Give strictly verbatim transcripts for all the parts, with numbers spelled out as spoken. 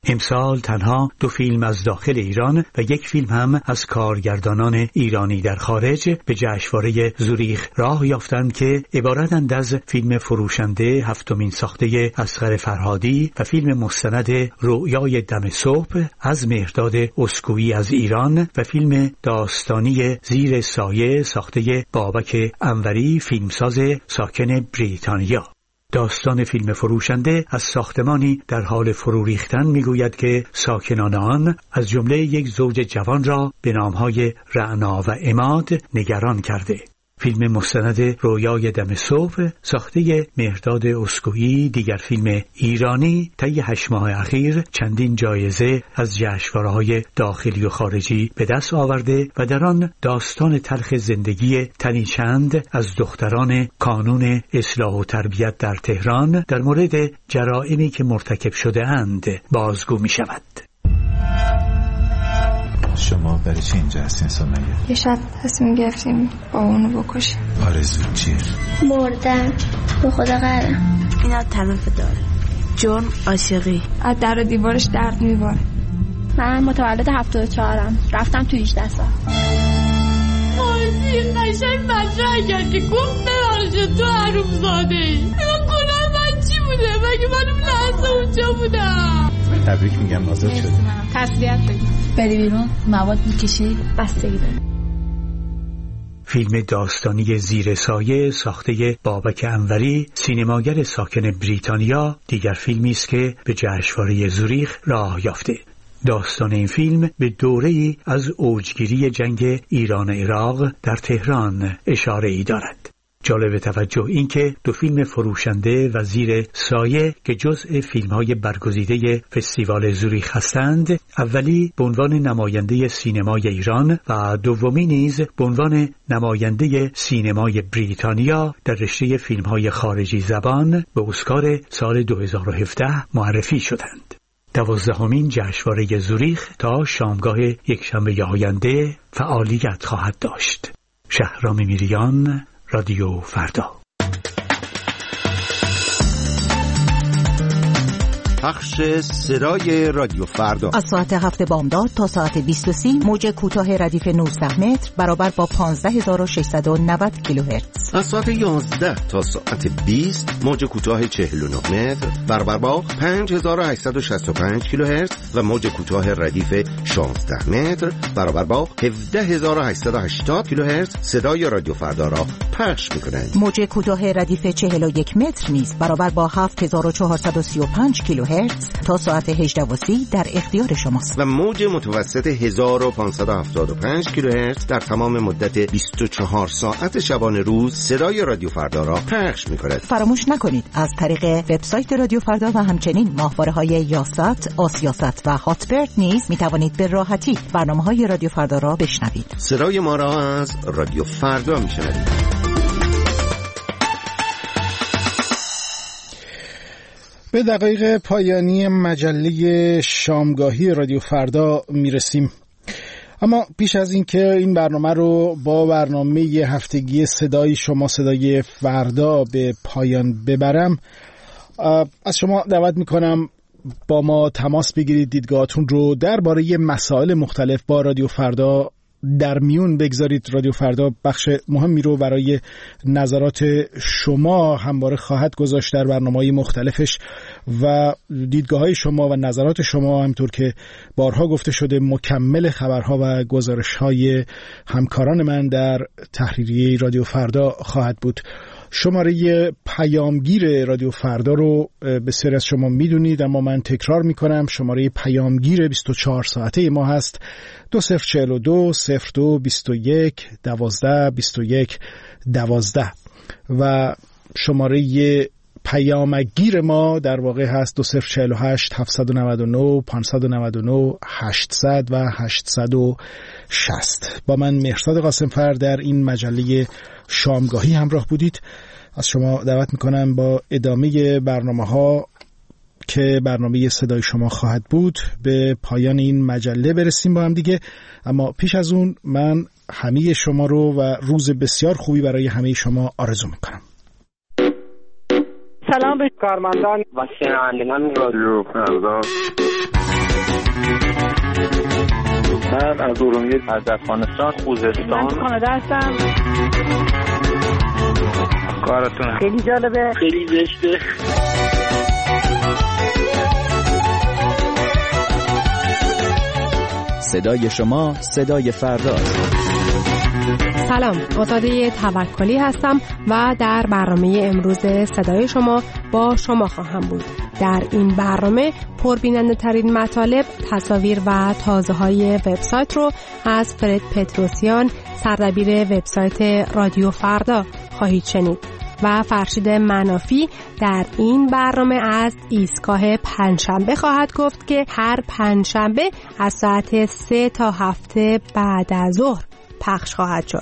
امسال تنها دو فیلم از داخل ایران و یک فیلم هم از کارگردانان ایرانی در خارج به جشنواره زوریخ راه یافتند که عبارتند از فیلم فروشنده هفتمین ساخته اصغر فرهادی و فیلم مستند رؤیای دم صبح از مهرداد اسکویی از ایران و فیلم داستانی زیر سایه ساخته بابک انوری فیلمساز ساکن بریتانیا. داستان فیلم فروشنده از ساختمانی در حال فرو ریختن میگوید که ساکنان آن از جمله یک زوج جوان را به نامهای رعنا و عماد نگران کرده. فیلم مستند رویای دم صبح ساخته مهرداد اسکویی، دیگر فیلم ایرانی، طی هشت ماه اخیر چندین جایزه از جشنواره‌های داخلی و خارجی به دست آورده و در آن داستان تلخ زندگی تنی چند از دختران کانون اصلاح و تربیت در تهران در مورد جرائمی که مرتکب شده اند بازگو می شود. شما برای چی اینجا هستین سمیه؟ یه شب تصمیم گرفتیم با اونو بکشیم. آرزو چیه؟ مردن. به خدا قرم. اینا تلف داره. جرم عاشقی. از در و دیوارش درد میباره. من متولد هفتاد و چهارم. رفتم تو هجده سال. آزی قشنگ مطرح کرد که گفت ببخشید تو حرومزاده ای. من گناه من چی بوده؟ مگه من اون لحظه اونجا بودم. تبریک میگم آزاد شدی. تسلیت بگی. بری بیرون مواد میکشی بستگی داره. فیلم داستانی زیر سایه ساخته بابک انوری سینماگر ساکن بریتانیا دیگر فیلمی است که به جشنواره زوریخ راه یافته. داستان این فیلم به دوره‌ای از اوجگیری جنگ ایران و عراق در تهران اشاره ای دارد. جالب توجه این که دو فیلم فروشنده و زیر سایه که جزء فیلم‌های برگزیده فستیوال زوریخ هستند، اولی به عنوان نماینده سینمای ایران و دومی نیز به عنوان نماینده سینمای بریتانیا در رشته فیلم‌های خارجی زبان به اسکار سال دو هزار و هفده معرفی شدند. دوازدهمین جشنواره زوریخ تا شامگاه یکشنبه آینده فعالیت خواهد داشت. شهرام میریان، رادیو فردا. پخش صدای رادیو فردا از ساعت هفت بامداد تا ساعت بیست و سه موج کوتاه ردیف نوزده متر برابر با پانزده هزار و ششصد و نود کیلوهرتز. از ساعت یازده تا ساعت بیست موج کوتاه چهل و نه متر برابر با پنج هزار و هشتصد و شصت و پنج کیلوهرتز و موج کوتاه ردیف شانزده متر برابر با هفده هزار و هشتصد و هشتاد کیلوهرتز صدای رادیو فردا را پخش می‌کنند. موج کوتاه ردیف چهل و یک متر نیز برابر با هفت هزار و چهارصد و سی و پنج کیلوهرتز تا ساعت هجده و سی در اختیار شماست. و موج متوسط هزار و پانصد و هفتاد و پنج کیلوهرتز در تمام مدت بیست و چهار ساعت شبانه روز صدای رادیو فردا را پخش می‌کند. فراموش نکنید از طریق وبسایت رادیو فردا و همچنین ماهواره‌های یاست، آسیاست و هاتبرد نیز می‌توانید به راحتی برنامه‌های رادیو فردا را بشنوید. صدای ما را از رادیو فردا می‌شنوید. به دقایق پایانی مجله شامگاهی رادیو فردا میرسیم، اما پیش از این که این برنامه رو با برنامه هفتگی صدای شما صدای فردا به پایان ببرم، از شما دعوت میکنم با ما تماس بگیرید، دیدگاهاتون رو درباره مسائل مختلف با رادیو فردا در میون بگذارید. رادیو فردا بخش مهمی رو برای نظرات شما همواره خواهد گذاشت در برنامه‌های مختلفش و دیدگاه‌های شما و نظرات شما همطور که بارها گفته شده مکمل خبرها و گزارش‌های همکاران من در تحریریه رادیو فردا خواهد بود. شماره پیامگیر رادیو فردا رو بسیاری از شما میدونید، اما من تکرار میکنم. شماره پیامگیر بیست و چهار ساعته ما هست دو صفر چهل و دو صفر دو بیست و یک دوازده بیست و یک دوازده و شماره پیامگیر ما در واقع هست دو صفر چهل و هشت هفتصد و نود و نه پانصد و نود و نه هشتصد و هشتصد و شصت. با من مهرزاد قاسمفر در این مجله شامگاهی همراه بودید. از شما دعوت میکنم با ادامه برنامه ها که برنامه صدای شما خواهد بود به پایان این مجله برسیم با هم دیگه، اما پیش از اون من همه شما رو و روز بسیار خوبی برای همه شما آرزو میکنم. سلام به کارمندان و شنوندگان رادیو فردا. من از ارومیه، از افغانستان، خوزستان. من کانادا هستم. کارتون خیلی جالبه، خیلی زشته. صدای شما صدای فرداست. سلام، آزاده توکلی هستم و در برنامه امروز صدای شما با شما خواهم بود. در این برنامه پربیننده ترین مطالب، تصاویر و تازه های وبسایت رو از فرد پتروسیان، سردبیر وبسایت رادیو فردا خواهید شنید و فرشید منافی در این برنامه از ایستگاه پنجشنبه خواهد گفت که هر پنجشنبه از ساعت سه تا هفته بعد از ظهر پخش خواهد شد.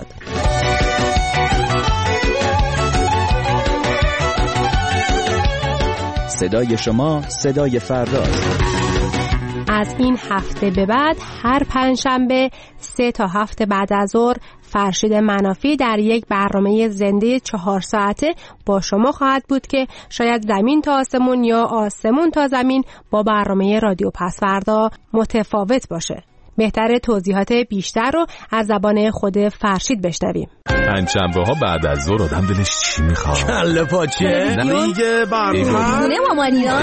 صدای شما صدای فرداست. از این هفته به بعد هر پنجشنبه سه تا هفته بعد از ظهر فرشید منافی در یک برنامه زنده چهار ساعته با شما خواهد بود که شاید زمین تا آسمون یا آسمون تا زمین با برنامه رادیو پس فردا متفاوت باشه. بهتره توضیحات بیشتر رو از زبان خود فرشید بشنویم. پنجشنبه ها بعد از ظهر آدم دلش چی میخواد؟ کله پاچه دیگه برنامه خونه مامانیان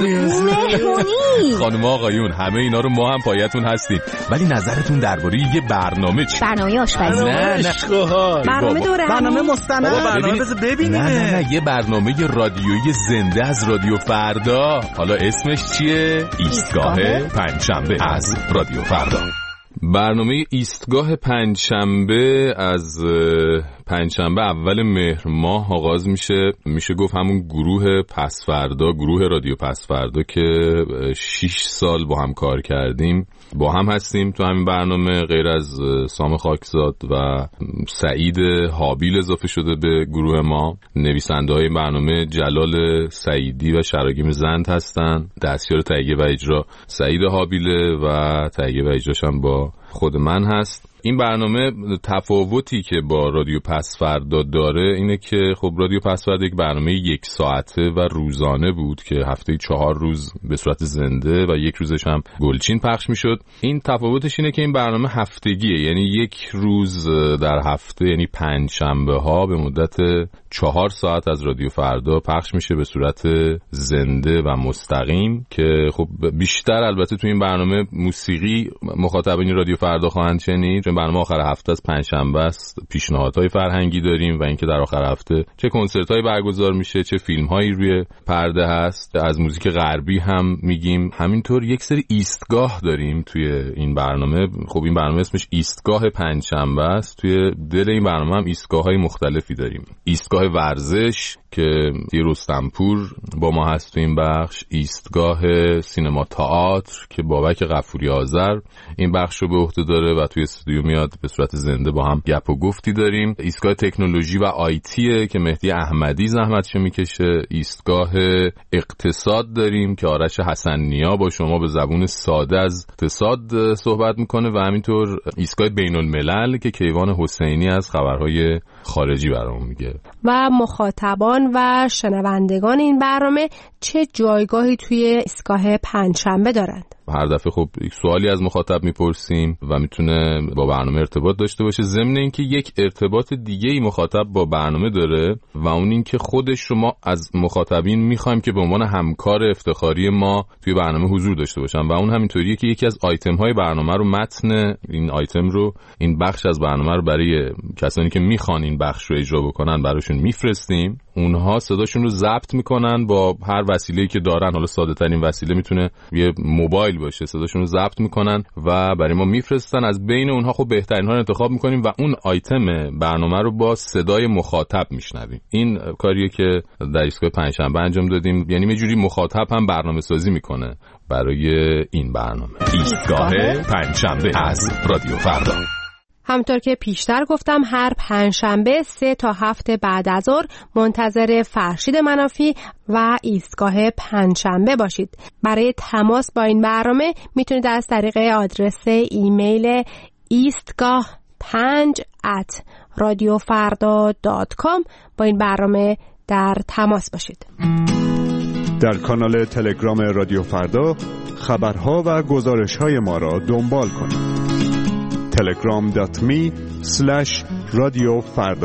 مهمونی. خانم آقایون همه اینا رو ما هم پایتون هستیم، ولی نظرتون درباره یه برنامه چی؟ برنامه آشپزی. نه نه برنامه دوره برنامه مستند. برنامه بذار ببینیم. نه نه نه یه برنامه رادیویی زنده از رادیو فردا. حالا اسمش چیه؟ ایستگاه پنجشنبه از رادیو فردا. برنامه ایستگاه پنجشنبه از پنجشنبه اول مهر ماه آغاز میشه. میشه گفت همون گروه پس فردا، گروه رادیو پس فردا که شش سال با هم کار کردیم با هم هستیم تو همین برنامه. غیر از سام خاکزاد و سعید حابیل اضافه شده به گروه ما. نویسنده های برنامه جلال سعیدی و شراگیم زند هستن. دستیار تهیه و اجرا سعید حابیله و تهیه و اجراش هم با خود من هست. این برنامه تفاوتی که با رادیو پس فردا داره اینه که خب رادیو پس فردا یک برنامه یک ساعته و روزانه بود که هفته چهار روز به صورت زنده و یک روزش هم گلچین پخش میشد. این تفاوتش اینه که این برنامه هفتگیه، یعنی یک روز در هفته، یعنی پنج شنبه ها به مدت چهار ساعت از رادیو فردا پخش میشه به صورت زنده و مستقیم که خب بیشتر البته تو این برنامه موسیقی مخاطبین رادیو فردا خواهند شنید. برنامه آخر هفته از پنجشنبه است. پیشنهادهای فرهنگی داریم و اینکه در آخر هفته چه کنسرت‌هایی برگزار میشه، چه فیلم‌هایی روی پرده هست. از موزیک غربی هم میگیم. همینطور یک سری ایستگاه داریم توی این برنامه. خب این برنامه اسمش ایستگاه پنجشنبه است. توی دل این برنامه هم ایستگاه‌های مختلفی داریم. ایستگاه ورزش که رستمپور با ما هست تو این بخش، ایستگاه سینما تئاتر که بابک غفوری آذر این بخش رو به عهده داره و توی استودیو میاد به صورت زنده با هم گپ و گفتی داریم. ایستگاه تکنولوژی و آیتی که مهدی احمدی زحمتشو میکشه. ایستگاه اقتصاد داریم که آرش حسن‌نیا با شما به زبون ساده از اقتصاد صحبت میکنه و همینطور ایستگاه بین الملل که کیوان حسینی از خبرهای خارجی برامون میگه. و مخاطبان و شنوندگان این برنامه چه جایگاهی توی ایستگاه پنجشنبه دارند؟ هر دفعه خب یک سوالی از مخاطب میپرسیم و میتونه با برنامه ارتباط داشته باشه. ضمن اینکه یک ارتباط دیگه ای مخاطب با برنامه داره و اون این که خودش رو ما از مخاطبین میخوایم که به عنوان همکار افتخاری ما توی برنامه حضور داشته باشن و اون همینطوریه که یکی از آیتم های برنامه رو، متن این آیتم رو، این بخش از برنامه رو برای کسانی که میخوان این بخش رو اجرا بکنن براشون میفرستیم. اونها صداشون رو ضبط میکنن با هر وسیله‌ای که دارن. حالا ساده ترین وسیله میتونه یه موبایل باشه. صداشون رو ضبط میکنن و برای ما میفرستن. از بین اونها خب بهترین ها رو انتخاب میکنیم و اون آیتم برنامه رو با صدای مخاطب میشنویم. این کاریه که در ایستگاه پنجشنبه انجام دادیم. یعنی یه جوری مخاطب هم برنامه سازی میکنه برای این برنامه. ایستگاه پنجشنبه از رادیو فردا. همطور که پیشتر گفتم هر پنجشنبه سه تا هفته بعد از ظهر منتظر فرشید منافی و ایستگاه پنجشنبه باشید. برای تماس با این برنامه میتونید از طریق آدرس ایمیل ایستگاه پنج ات رادیو فردا دات کام با این برنامه در تماس باشید. در کانال تلگرام رادیو فردا خبرها و گزارش‌های ما را دنبال کنید. تلگرام دات می اسلش رادیو فردا.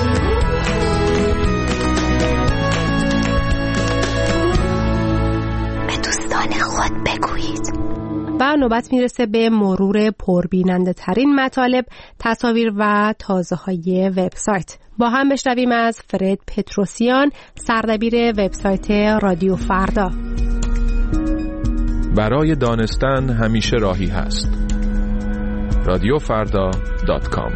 و نوبت میرسه به مرور پربیننده ترین مطالب، تصاویر و تازه های وبسایت. با هم بشنویم از فرد پتروسیان، سردبیر وبسایت رادیو فردا. برای دانستن همیشه راهی هست. رادیو فردا دات کام.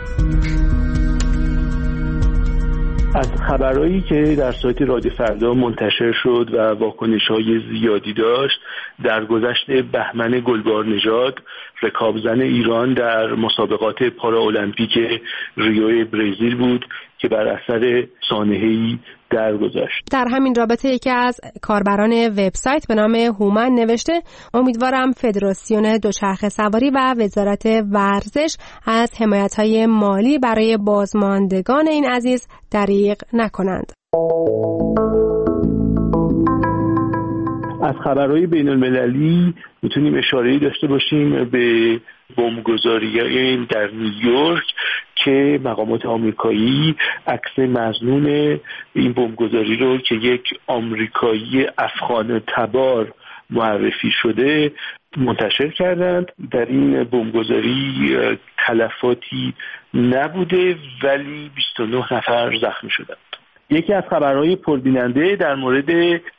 از خبرهایی که در سایت رادیو فردا منتشر شد و واکنش‌های زیادی داشت، در گذشت بهمن گلبارنژاد، رکابزن ایران در مسابقات پاراالمپیک ریو برزیل بود که بر اثر سانحه‌ای درگذشت. در همین رابطه یکی از کاربران وبسایت به نام هومن نوشته: امیدوارم فدراسیون دوچرخه سواری و وزارت ورزش از حمایت‌های مالی برای بازماندگان این عزیز دریغ نکنند. از خبرهای بین المللی میتونیم اشاره‌ای داشته باشیم به بمبگذاری در نیویورک که مقامات آمریکایی عکس مظنون این بمبگذاری رو که یک آمریکایی افغان تبار معرفی شده منتشر کردند. در این بمبگذاری تلفاتی نبوده ولی بیست و نه نفر زخمی شدند. یکی از خبرهای پربیننده در مورد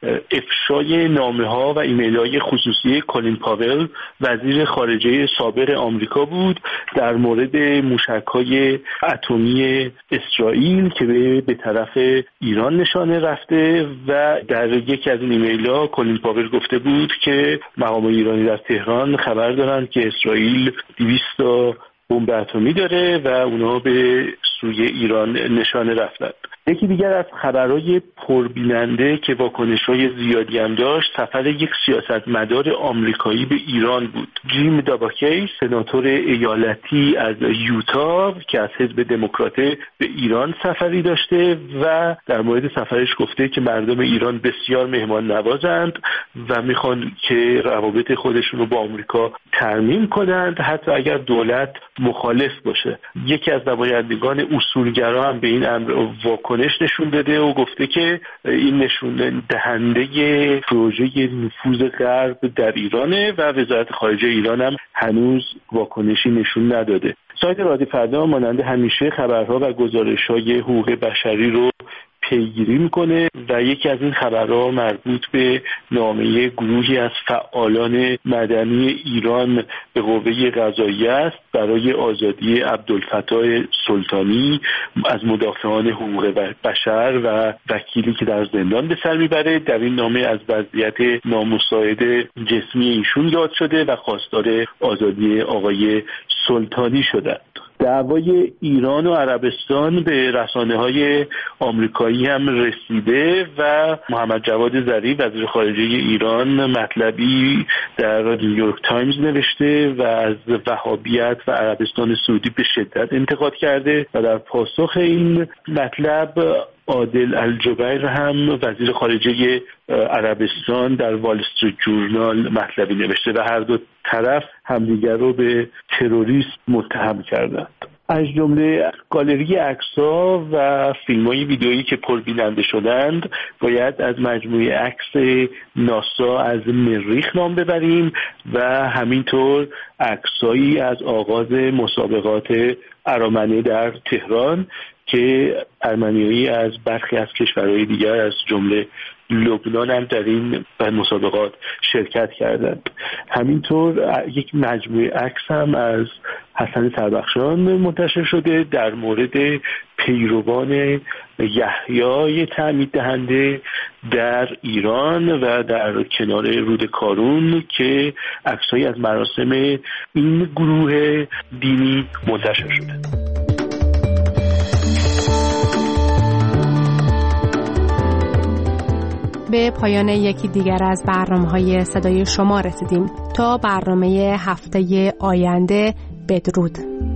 افشای نامه‌ها و ایمیل‌های خصوصی کلین پاول، وزیر خارجه سابق آمریکا بود، در مورد موشک‌های اتمی اسرائیل که به طرف ایران نشانه رفته و در یکی از این ایمیل‌ها کلین پاول گفته بود که مقامات ایرانی در تهران خبر دارند که اسرائیل دویست تا بمب اتمی داره و اونا به سوی ایران نشانه رفتند. یکی دیگر از خبرهای پربیننده که واکنش‌های زیادی هم داشت، سفر یک سیاستمدار آمریکایی به ایران بود. جیم داباکی، سناتور ایالتی از یوتا که از حزب دموکرات به ایران سفری داشته و در مورد سفرش گفته که مردم ایران بسیار مهمان نوازند و میخوان که روابط خودشون رو با آمریکا ترمیم کنند حتی اگر دولت مخالف باشه. یکی از نمایندگان اصولگرا هم به این امر واکنش نشون داده و گفته که این نشون دهنده پروژه نفوذ غرب در ایرانه و وزارت خارجه ایران هم هنوز واکنشی نشون نداده. سایت رادیو فردا مانند همیشه خبرها و گزارش‌های حقوق بشری رو پیگیری میکنه و یکی از این خبرها مربوط به نامه گروهی از فعالان مدنی ایران به قوه قضاییه است برای آزادی عبدالفتاح سلطانی از مدافعان حقوق بشر و وکیلی که در زندان به سر میبره. در این نامه از وضعیت نامساعد جسمی ایشون یاد شده و خواستار آزادی آقای سلطانی شده. دعوای ایران و عربستان به رسانه‌های آمریکایی هم رسیده و محمد جواد ظریف وزیر خارجه ایران مطلبی در نیویورک تایمز نوشته و از وهابیت و عربستان سعودی به شدت انتقاد کرده و در پاسخ این مطلب عادل الجبیر هم وزیر خارجه عربستان در وال استریت جورنال مطلبی نوشته و هر دو طرف همدیگر رو به تروریسم متهم کردند. از جمله گالری عکس‌ها و فیلم‌های ویدئویی که پربیننده شدند باید از مجموعه عکس ناسا از مریخ نام ببریم و همینطور عکسایی از آغاز مسابقات ارامنه در تهران که ارمنیایی از برخی از کشورهای دیگر از جمله لبنان هم در این مسابقات شرکت کردند. همینطور یک مجموعه عکس هم از حسن سربخشان منتشر شده در مورد پیروان یحیی تعمید دهنده در ایران و در کنار رود کارون که عکسایی از مراسم این گروه دینی منتشر شده. به پایان یکی دیگر از برنامه‌های صدای شما رسیدیم. تا برنامه هفته آینده، بدرود.